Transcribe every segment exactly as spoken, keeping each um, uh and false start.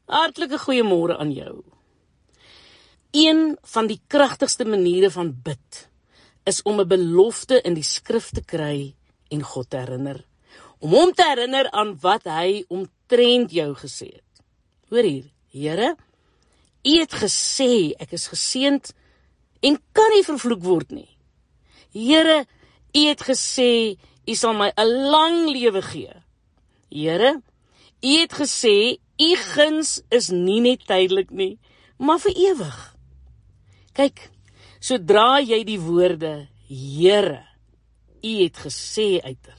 Hartlike goeiemôre aan jou. Een van die kragtigste maniere van bid is om 'n belofte in die skrif te kry en God te herinner. Om hom te herinner aan wat hy omtrent jou gesê het. Hoor hier, Here, U het gesê ek is geseënd en kan nie vervloek word nie. Here, U het gesê U sal my 'n lang lewe gee. Here, U het gesê U guns is nie net tydelik nie, maar vir ewig. Kyk, sodra jy die woorde, Here, U het gesê uiter,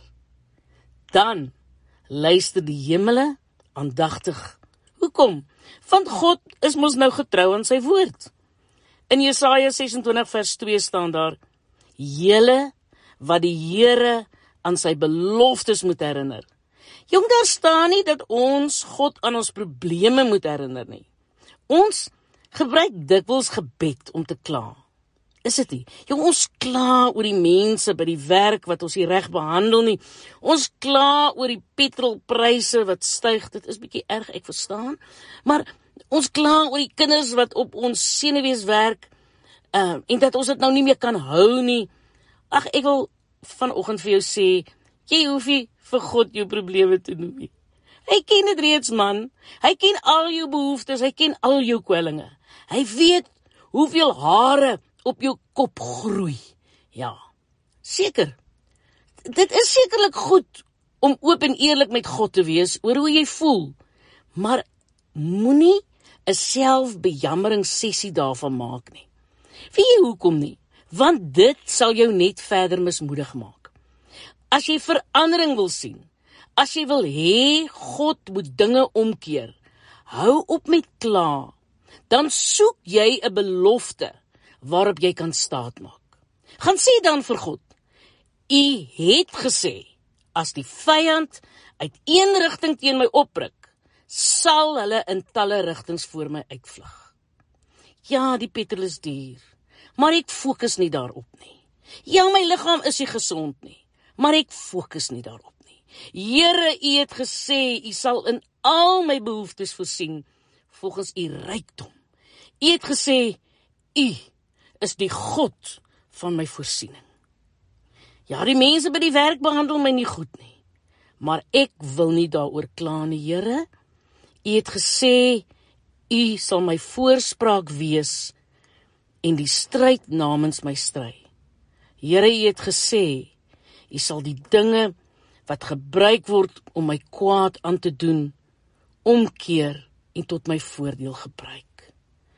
dan luister die hemele aandagtig. Hoekom? Want God is mos nou getrou aan sy woord. In Jesaja ses en twintig vers twee staan daar, julle wat die Here aan sy beloftes moet herinner. Jong, daar staan nie dat ons God aan ons probleme moet herinner nie. Ons gebruik dikwels gebed om te kla. Is dit nie? Jong, ons kla oor die mense by die werk wat ons nie reg behandel nie. Ons kla oor die petrolpryse wat styg. Dit is bietjie erg, ek verstaan. Maar ons kla oor die kinders wat op ons senuwees werk uh, en dat ons dit nou nie meer kan hou nie. Ag, ek wil vanoggend vir jou sê, jy hoef nie vir God jou probleme te noem nie. Hy ken dit reeds, man. Hy ken al jou behoeftes, hy ken al jou kwellinge. Hy weet hoeveel hare op jou kop groei. Ja, seker. Dit is sekerlik goed om oop en eerlik met God te wees oor hoe jy voel. Maar moenie 'n selfbejammeringssessie daarvan maak nie. Weet jy hoekom nie? Want dit sal jou net verder mismoedig maak. As jy verandering wil sien, as jy wil hê God moet dinge omkeer, hou op met kla, dan soek jy 'n belofte waarop jy kan staatmaak. Gaan sê dan vir God, U het gesê, as die vyand uit een rigting teen my opruk, sal hulle in talle rigtings voor my uitvlug. Ja, die petrol is duur, maar ek fokus nie daarop nie. Ja, my liggaam is nie gesond nie, maar ek fokus nie daarop nie. Here, U het gesê, U sal in al my behoeftes voorsien, volgens U rykdom. U het gesê, U is die God van my voorsiening. Ja, die mense by die werk behandel my nie goed nie, maar ek wil nie daaroor kla nie, Here. U het gesê, U sal my voorspraak wees en die stryd namens my stry. Here, U het gesê, U sal die dinge wat gebruik word om my kwaad aan te doen, omkeer en tot my voordeel gebruik.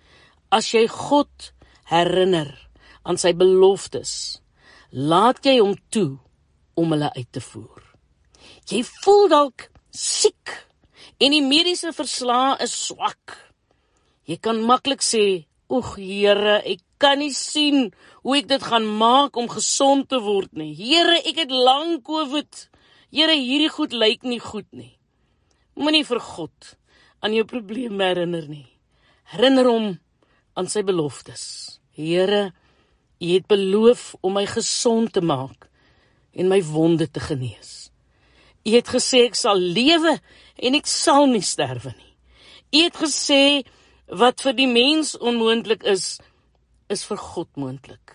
As jy God herinner aan sy beloftes, laat jy hom toe om hulle uit te voer. Jy voel dalk siek en die mediese verslae is swak. Jy kan maklik sê, oeg Here, ek kan nie sien hoe ek dit gaan maak om gesond te word nie. Here, ek het lang COVID. Here, hierdie goed lyk nie goed nie. Moenie vir God aan jou probleme herinner nie. Herinner hom aan sy beloftes. Here, U het beloof om my gesond te maak en my wonde te genees. U het gesê ek sal lewe en ek sal nie sterwe nie. U het gesê wat vir die mens onmoontlik is, is vir God moontlik.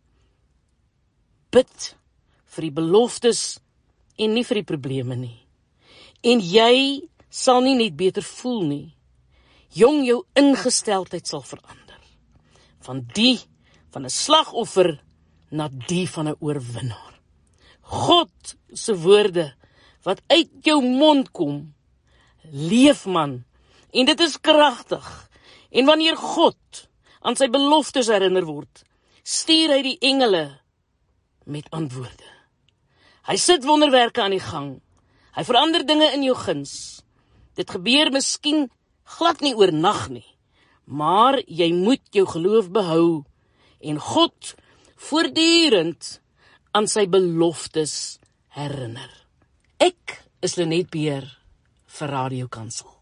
Bid vir die beloftes en nie vir die probleme nie. En jy sal nie net beter voel nie. Jong, jou ingesteldheid sal verander. Van die van 'n slagoffer na die van 'n oorwinnaar. God se woorde wat uit jou mond kom, leef man, en dit is kragtig. En wanneer God aan sy beloftes herinner word, stuur hy die engele met antwoorde. Hy sit wonderwerke aan die gang. Hy verander dinge in jou guns. Dit gebeur miskien glad nie oornag nie, maar jy moet jou geloof behou en God voortdurend aan sy beloftes herinner. Ek is Lenet Beer vir Radio Kansel.